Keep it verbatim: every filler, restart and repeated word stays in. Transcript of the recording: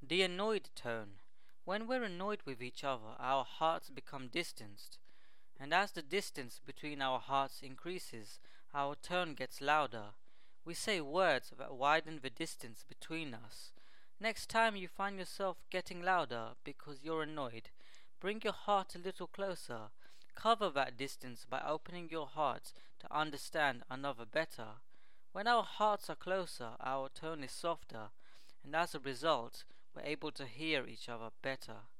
The annoyed tone. When we're annoyed with each other, our hearts become distanced, and as the distance between our hearts increases, our tone gets louder. We say words that widen the distance between us. Next time you find yourself getting louder because you're annoyed, bring your heart a little closer. Cover that distance by opening your heart to understand another better. When our hearts are closer, our tone is softer, and as a result, we're able to hear each other better.